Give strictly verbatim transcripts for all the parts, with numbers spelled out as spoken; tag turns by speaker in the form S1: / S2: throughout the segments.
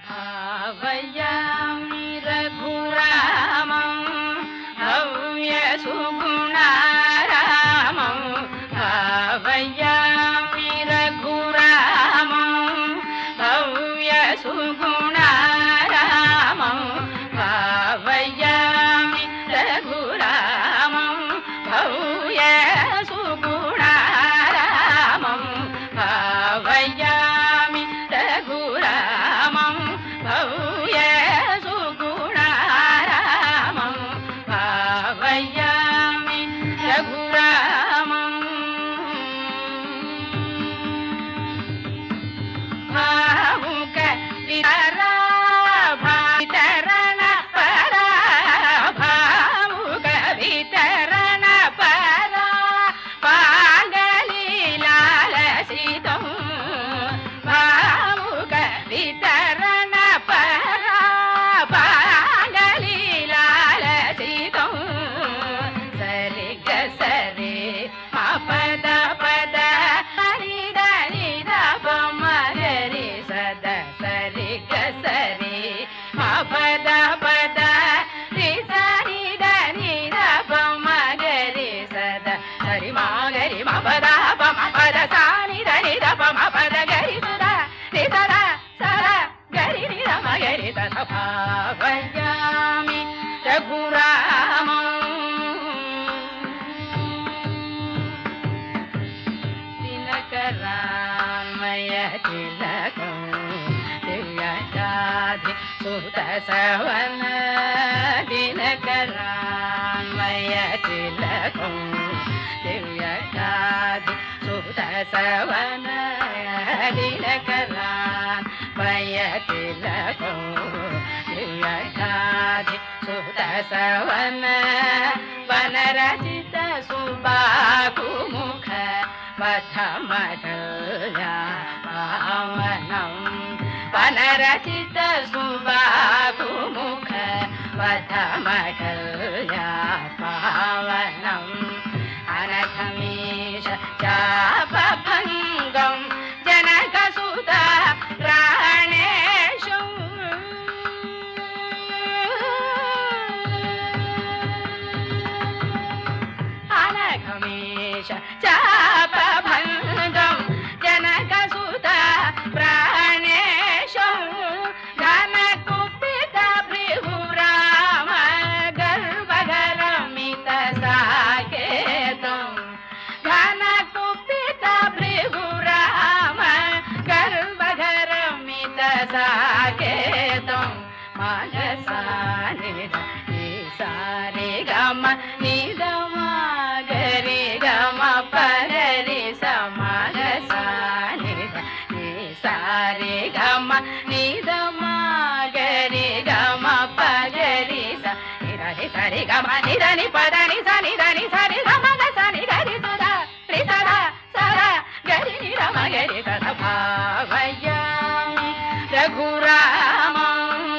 S1: भावयामि रघुरामं भव्यसुगुणारामं भावयामि रघुरामं भव्यसुगुणारामं भावयामि रघुरामं भव्यसुगुणारामं भावयामि रघुरामं भव्यसुगुणारामं भावयामि रघुरामं भावुक वितरा वितरण परा भावुक वितरण परा पागलीलालसितं भावुक वितरण परा पागलीलालसितं सरि ग सरि म पद पद हरि దని ద మగరి సద సరి గ సరి మ పద పద రి సరి దని ద మగరి సద సరి మగరి మ పద ప మ పద సాని దని ద మ పద గరి సద రి సద సద గరి ని ద మగరి సద భావయామి రఘురామం దినకరామయ తిలకం దివ్యజాధి సుత సవన దినకరామయ తిలకం దివ్యజాధి సుత సవన దినకరామయ తిలకం దివ్యజాధి సుత సవన వనరచిత సుబాకుముఖ వధమఢల్యా పావనం వనరచిత సుబాకుముఖ వధమఢల్యా పావనం అనఘమీశ చాపభంగం జనకసుత ప్రాణేశం అనఘమీశ చాపభంగం జనకసుత ప్రాణేశం ఘనకుపిత భృగురామ గర్వగరమిత సాకేతం ఘనకుపిత భృగురామ గర్వగరమిత సాకేతం మనసాని సారి గమ నిదమ గరి గమ పగరి సమగసాని సారి గమ నిదమ గరి గమ పగరి సరి సరి గమ నిదని పదని సని దని సరి గమ సని గరి సుధా రి సదా సదా గరి ని రమ గరి సద భావయామి రఘురామం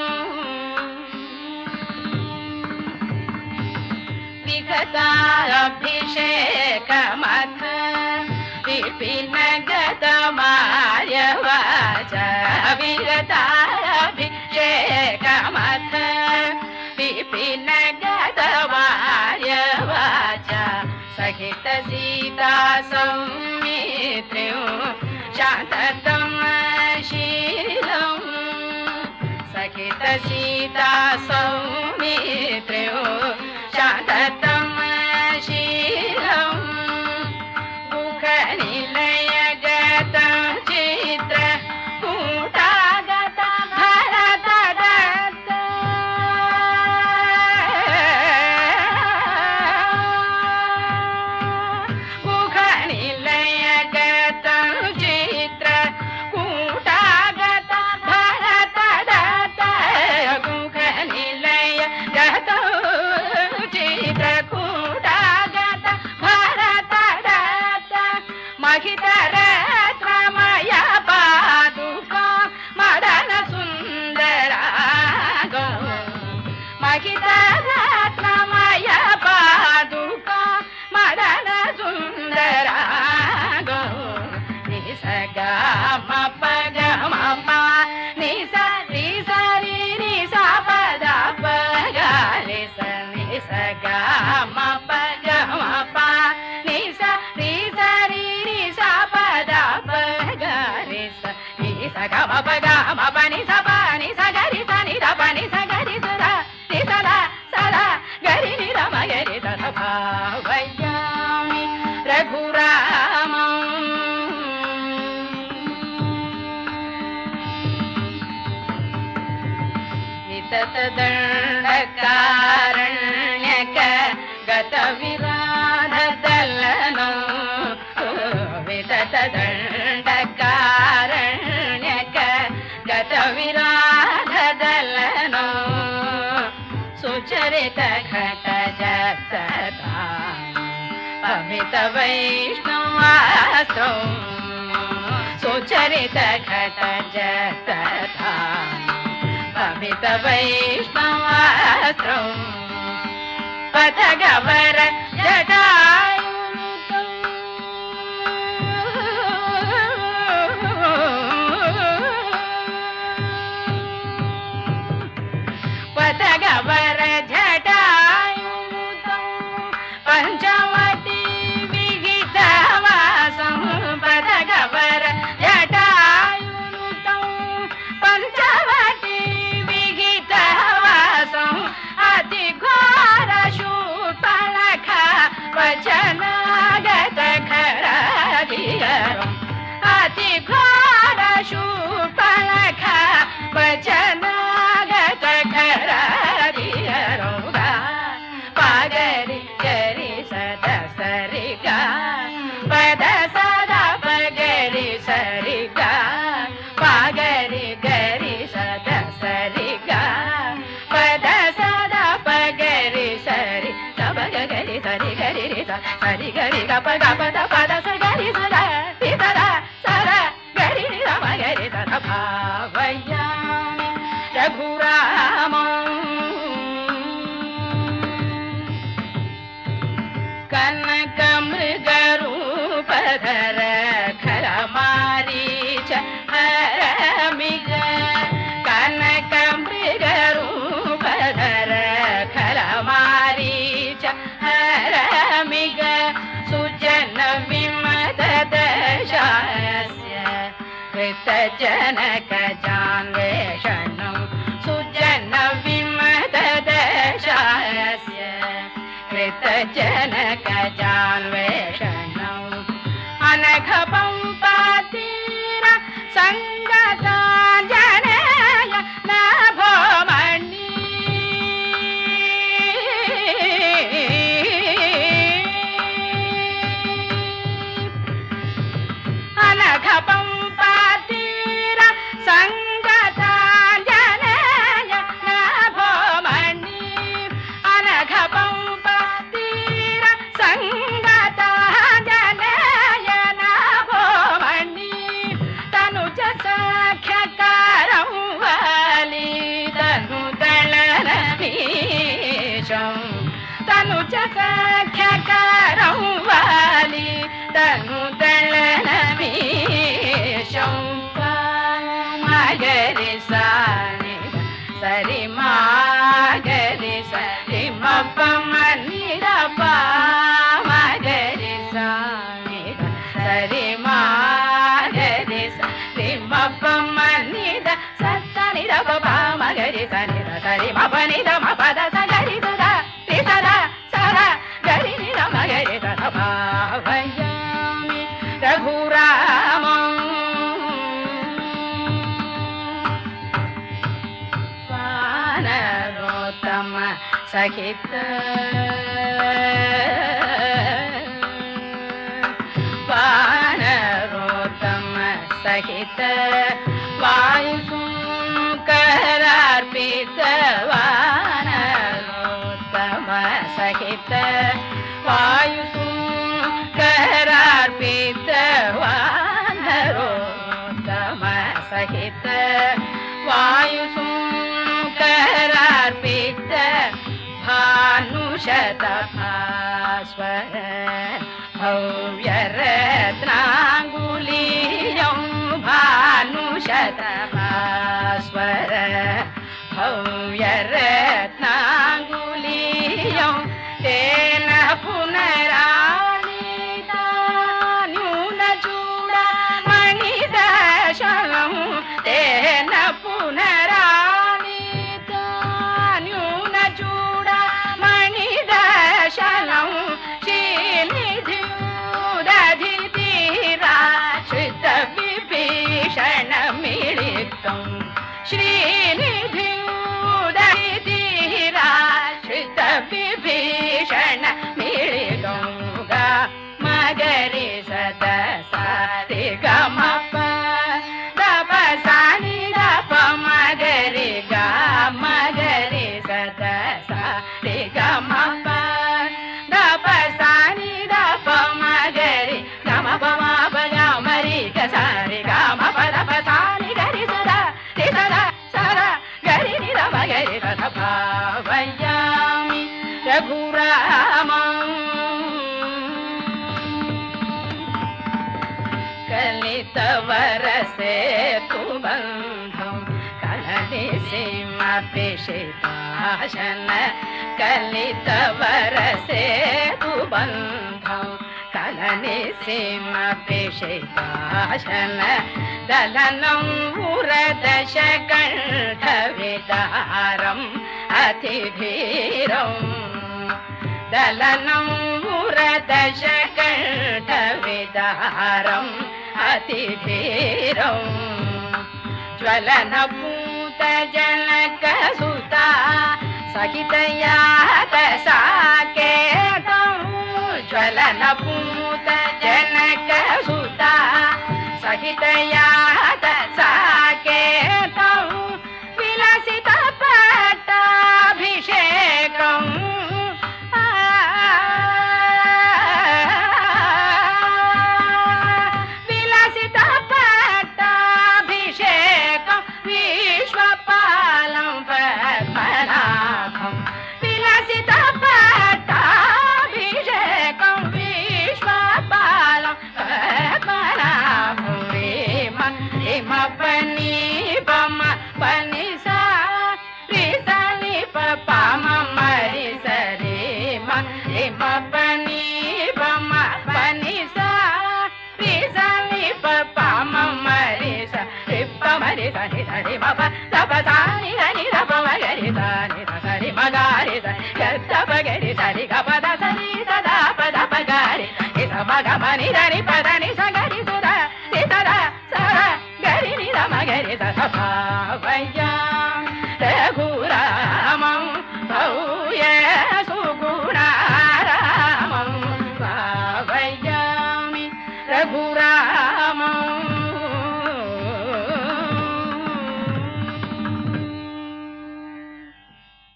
S1: విగతాభిషేకమథ విపినగతమార్యవాచ విగతాభిషేకమథ విపినగతమార్యవాచ సహిత సీతా సౌమిత్ర్యం శాంతతం శీలం సహిత సీతా సౌమిత్ర్యం శాంతతం శీలం ముఖ నిలయ గత చిత్ర కూటాగత భరత దత్త ముఖ నిలయ గత చిత్ర కూటాగత భరత దత్త ముఖ నిలయ గత చిత్రకూటాగత భరత దత్త మహిత రత్నమయ పాదుకా మదన సుందరాగో మహిత రత్నమయ పాదుకా మదన సుందరాగో నిస గ మ ప గ మ ప నిస రి భావయామి రఘురామం వితత దండకారణ్యక గత విరాధదలనం వితత దండకారణ్యక గత విరాధదలనం సుచరిత ఘట జతతా అమిత వైష్ణవాస్త్రం సుచరిత ఘట జతతా అమిత వైష్ణవాస్త్రం పథగవర జటాయుతం పథగవర జటాయుతం పంచవటి విహితవాసం పథగవర జటాయుతం పంచవటి విహితవాసం అతి ఘోర శూర్పణఖ వచనాగత ఖరాదియరం అతి ఘోర శూర్పణఖ వచనాగత ఖరాదియరం పగరి గరి సద సరిగా పద సద పగరి సరిగా పగరి గరి సద సరిగా పద సద పగరి సరి సబ గరి సరి గరి రి సరి గరి గప గప ద పద స గరి సద రి సద సద గరి రి మ గరి సద భావయామి రఘురామం కనక మృగ రూపధర ఖర మారీచ హరమిగ కనక మృగ రూపధర ఖర మారీచ హరమిగ సుజన విమత దశాస్య కృత జనక జాన్వేషణం సుజన విమత దశాస్య కృత జనక జాన్వేషణం అనఘ పంపాతీర సంగతాంజనేయ నభోమణి అనఘ పంపాతీర సంగతాంజనేయ నభోమణి అనఘ పంపాతీర సంగతాంజనేయ నభోమణి తనుజ సఖ్యకారం వాలి తను దళనమీశం తనుజ సఖ్యకారం వాలి తను దళనమీశం మగరి సాని సరి మాగరి సరి మప్ప మనిరప మగరి సాని సరి మాగరి సరి మప్ప మనిద సని రప మగరి సని సరి మప నిద మపద సగరి సద రి సద సద గరి నిద మగరి సద భావయామి రఘురామం వానరోత్తమ సహిత వానరోత్తమ సహిత వాయుసుకరార్పిత వానరోత్తమ సహిత వాయుసుకరార్పిత వానరోత్తమ సహిత వాయుసుకరార్పిత భానుషత భాస్వర భవ్యరత్నాంగులీయం భానుషత భాస్వర భవ్యరత్నాంగులీయం తేన పునరాణితా న్యూన చూడమణి దశనం తేన పునరాణితా న్యూన చూడమణి దశనం gari sa da sa re ga ma pa da pa sa ni da pa ma gari ga ma gari sa da sa re ga ma pa da pa sa ni da pa ma gari ga ma pa ma pa ga ma re ga sa re ga ma pa da pa sa ni gari sa da re sa da sa da gari ni da ma gari da da pa vayami Raghurama Kalita varase tu bandham Kalani sima peshitashana Kalita varase tu bandham Kalani sima peshitashana Dalanam uradasha kantha vidaram Atidhiram Dalanam uradasha kantha vidaram Atidhiram Jvalana puta janaka suta Sakitaya dasa ketam Jvalana puta janaka suta Sakitaya dasa ketam Vilasita pata abhishekam Vilasita pata abhishekam Vishwapalam padmanabham Vilasita pata abhishekam Vishwapalam padmanabham Rima Rima pani pama pani sa Ri sa ni pa pa ma ma ri sa ri ma Rima pani pama pani sa Ri sa ni pa pa ma ma ri sa Ri pa ma ri sa ni sa ri ma pa sa pa sa ni sa ni sa pa ma ga ri sa ni sa sa ri ma ga ri sa ga sa pa ga ri sa ri ga pa da sa ni sa da pa da pa ga ri ni sa ma ga ma ni da ni pa da ni sa ga ri sa da ni sa da sa da ga ri ni da ma ga ri sa sa pa